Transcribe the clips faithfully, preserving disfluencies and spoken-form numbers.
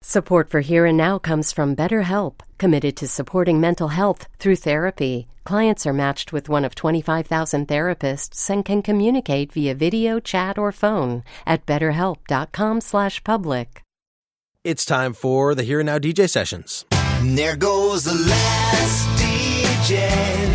Support for Here and Now comes from BetterHelp, committed to supporting mental health through therapy. Clients are matched with one of twenty-five thousand therapists and can communicate via video, chat, or phone at betterhelp.com slash public. It's time for the Here and Now D J sessions. And there goes the last D J.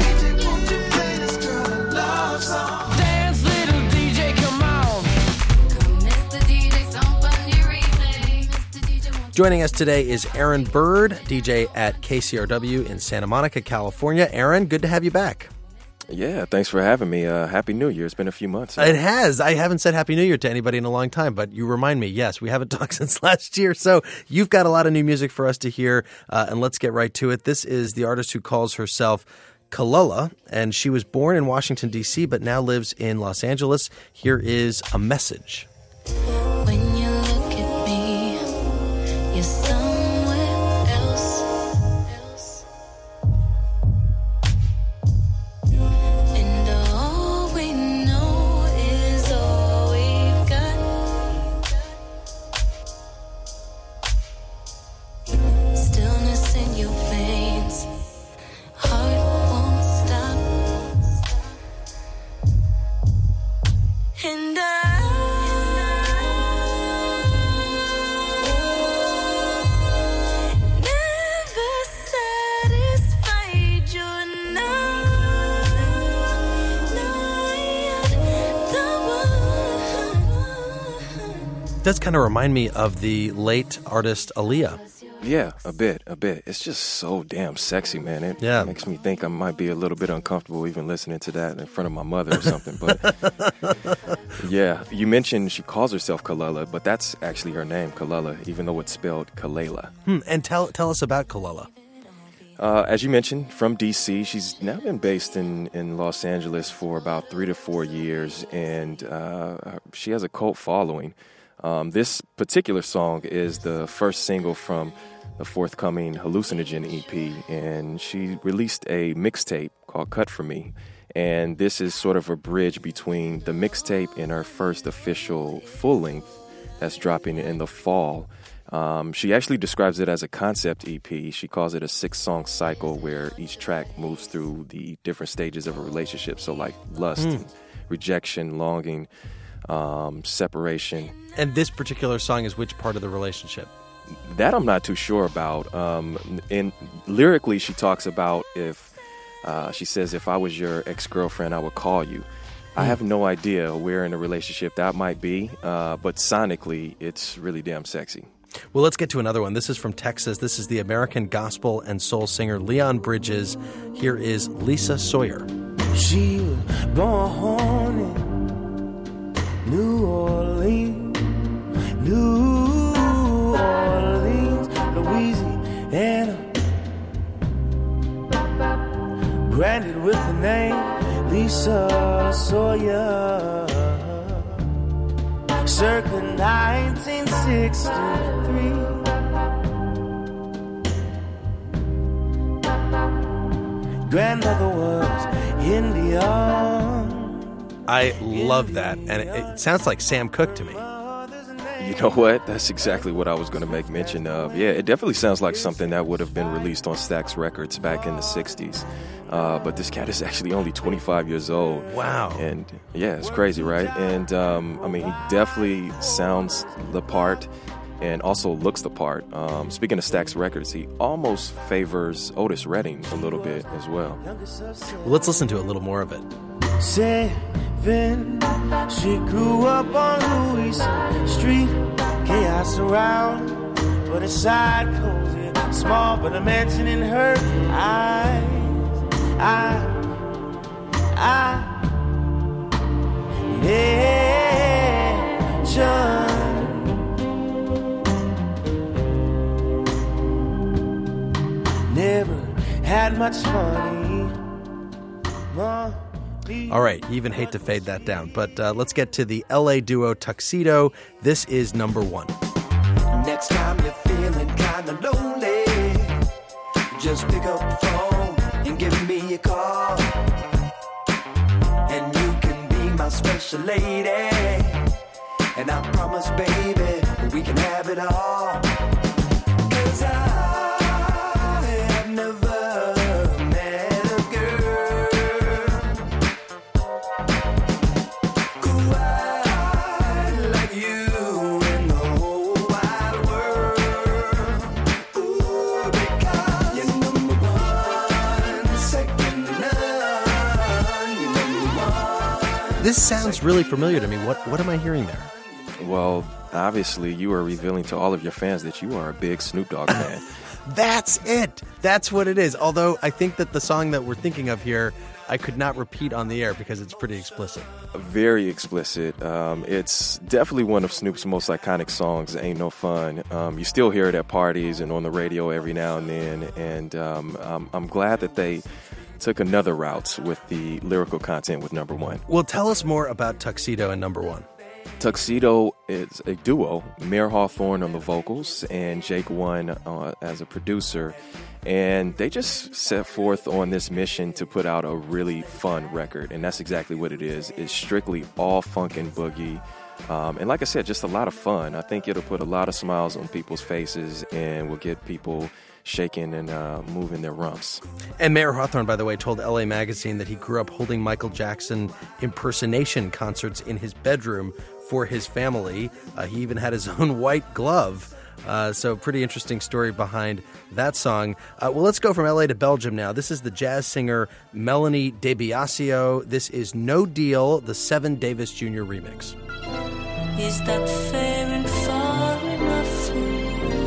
Joining us today is Aaron Bird, D J at K C R W in Santa Monica, California. Aaron, good to have you back. Yeah, thanks for having me. Uh, Happy New Year. It's been a few months. It has. I haven't said Happy New Year to anybody in a long time, but you remind me, yes, we haven't talked since last year. So you've got a lot of new music for us to hear, uh, and let's get right to it. This is the artist who calls herself Kelola, and she was born in Washington, D C, but now lives in Los Angeles. Here is A Message. When you look at me, you're somewhere else, else. And all we know is all we've got. Stillness in your veins, heart won't stop. And I does kind of remind me of the late artist Aaliyah. Yeah, a bit, a bit. It's just so damn sexy, man. It yeah. makes me think I might be a little bit uncomfortable even listening to that in front of my mother or something. But yeah, you mentioned she calls herself Kelola, but that's actually her name, Kelola, even though it's spelled Kelela. Hmm. And tell tell us about Kelola. Uh, as you mentioned, from D C, she's now been based in, in Los Angeles for about three to four years, and uh, she has a cult following. Um, this particular song is the first single from the forthcoming Hallucinogen E P, and she released a mixtape called Cut For Me, and this is sort of a bridge between the mixtape and her first official full-length that's dropping in the fall. Um, she actually describes it as a concept E P. She calls it a six-song cycle where each track moves through the different stages of a relationship, so like lust, Mm. rejection, longing, um, separation. And this particular song is which part of the relationship? That I'm not too sure about. Um, and lyrically, she talks about if, uh, she says, if I was your ex-girlfriend, I would call you. Mm. I have no idea where in a relationship that might be, uh, but sonically, it's really damn sexy. Well, let's get to another one. This is from Texas. This is the American gospel and soul singer Leon Bridges. Here is Lisa Sawyer. She was born in New Orleans. New Orleans, Louisiana, branded with the name Lisa Sawyer, circa nineteen sixty-three. Grandmother was Indian. I love that, and it, it sounds like Sam Cooke to me. You know what? That's exactly what I was going to make mention of. Yeah, it definitely sounds like something that would have been released on Stax Records back in the sixties. Uh, but this cat is actually only twenty-five years old. Wow. And yeah, it's crazy, right? And um, I mean, he definitely sounds the part and also looks the part. Um, speaking of Stax Records, he almost favors Otis Redding a little bit as well. Well, let's listen to a little more of it. Seven, she grew up on Louis Street, chaos around, but inside cozy, small, but a mansion in her eyes. I, I, nature. Never had much money. money. All right, you even hate to fade that down, but uh, let's get to the L A duo Tuxedo. This is number one. Next time you're feeling kind of lonely, just pick up the phone and give me a call. And you can be my special lady. And I promise, baby, we can have it all. this sounds really familiar to me. What what am I hearing there? Well, obviously, you are revealing to all of your fans that you are a big Snoop Dogg fan. That's it. That's what it is. Although I think that the song that we're thinking of here, I could not repeat on the air because it's pretty explicit. Very explicit. Um, it's definitely one of Snoop's most iconic songs, Ain't No Fun. Um, you still hear it at parties and on the radio every now and then. And um, I'm, I'm glad that they took another route with the lyrical content with Number One. Well, tell us more about Tuxedo and Number One. Tuxedo is a duo, Mayor Hawthorne on the vocals and Jake One uh, as a producer. And they just set forth on this mission to put out a really fun record. And that's exactly what it is. It's strictly all funk and boogie. Um, and like I said, just a lot of fun. I think it'll put a lot of smiles on people's faces and will get people shaking and uh, moving their rumps. And Mayor Hawthorne, by the way, told L A Magazine that he grew up holding Michael Jackson impersonation concerts in his bedroom for his family. Uh, he even had his own white glove. Uh, so pretty interesting story behind that song. Uh, well, let's go from L A to Belgium now. This is the jazz singer Melanie DeBiasio. This is No Deal, the Seven Davis Junior remix. Is that fair and far enough for you?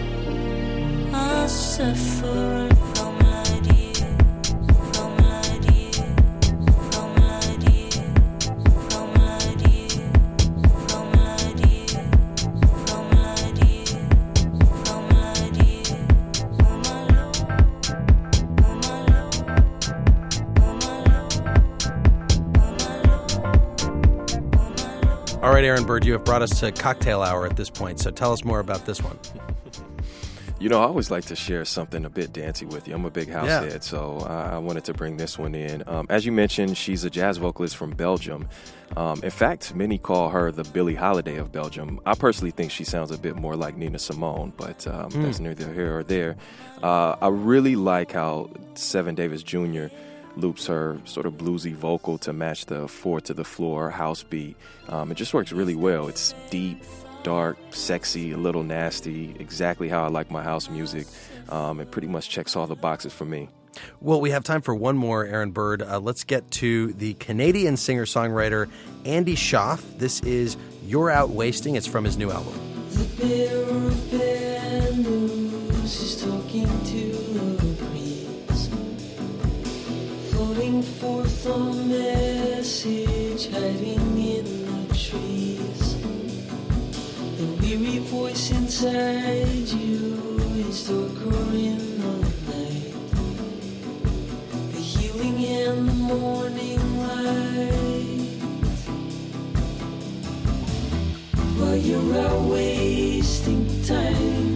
I suffer from ideas, from ideas, from ideas, from ideas, from ideas, from ideas, from ideas. Oh my Lord, oh my Lord, oh my Lord, oh my Lord, oh my Lord. All right, Aaron Bird, you have brought us to cocktail hour at this point, so tell us more about this one. You know, I always like to share something a bit dancey with you. I'm a big house Yeah. head, so I, I wanted to bring this one in. Um, as you mentioned, she's a jazz vocalist from Belgium. Um, in fact, many call her the Billie Holiday of Belgium. I personally think she sounds a bit more like Nina Simone, but um, mm. that's neither here or there. Uh, I really like how Seven Davis Junior loops her sort of bluesy vocal to match the four to the floor house beat. Um, it just works really well. It's deep, dark, sexy, a little nasty, exactly how I like my house music. Um, it pretty much checks all the boxes for me. Well, we have time for one more, Aaron Bird. Uh, let's get to the Canadian singer-songwriter Andy Schaaf. This is You're Out Wasting. It's from his new album. The bearer of bad news is talking to the breeze, floating forth a message hiding in the trees. The weary voice inside you is darker in the night, the healing in the morning light. While you're out wasting time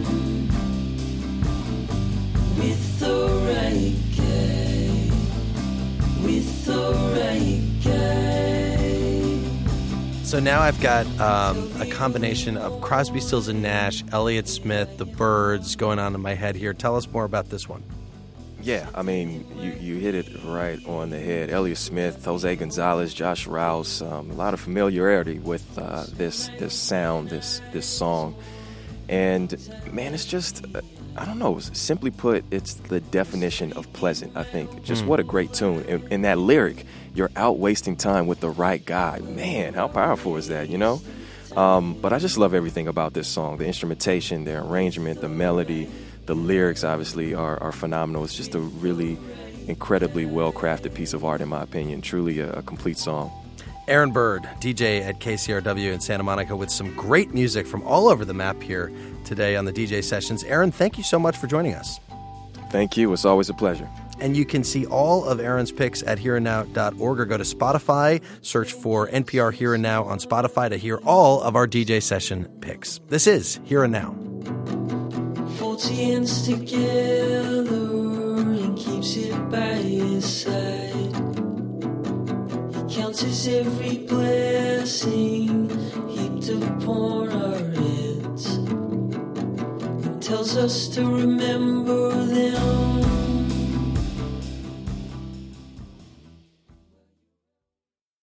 with the right guy, with the right guy. So now I've got um, a combination of Crosby, Stills and Nash, Elliott Smith, The Byrds going on in my head here. Tell us more about this one. Yeah, I mean, you, you hit it right on the head. Elliott Smith, Jose Gonzalez, Josh Rouse, um, a lot of familiarity with uh, this this sound, this this song. And, man, it's just, uh, I don't know, simply put, it's the definition of pleasant, I think. Just mm. what a great tune. And, and that lyric, you're out wasting time with the right guy. Man, how powerful is that, you know? Um, but I just love everything about this song. The instrumentation, the arrangement, the melody, the lyrics, obviously, are, are phenomenal. It's just a really incredibly well-crafted piece of art, in my opinion. Truly a, a complete song. Aaron Bird, D J at K C R W in Santa Monica, with some great music from all over the map here today on the D J Sessions. Aaron, thank you so much for joining us. Thank you. It's always a pleasure. And you can see all of Aaron's picks at here and now dot org or go to Spotify, search for N P R Here and Now on Spotify to hear all of our D J Session picks. This is Here and Now. Forty hands together and keeps it by his side. He counts his every blessing heaped upon our heads, and tells us to remember them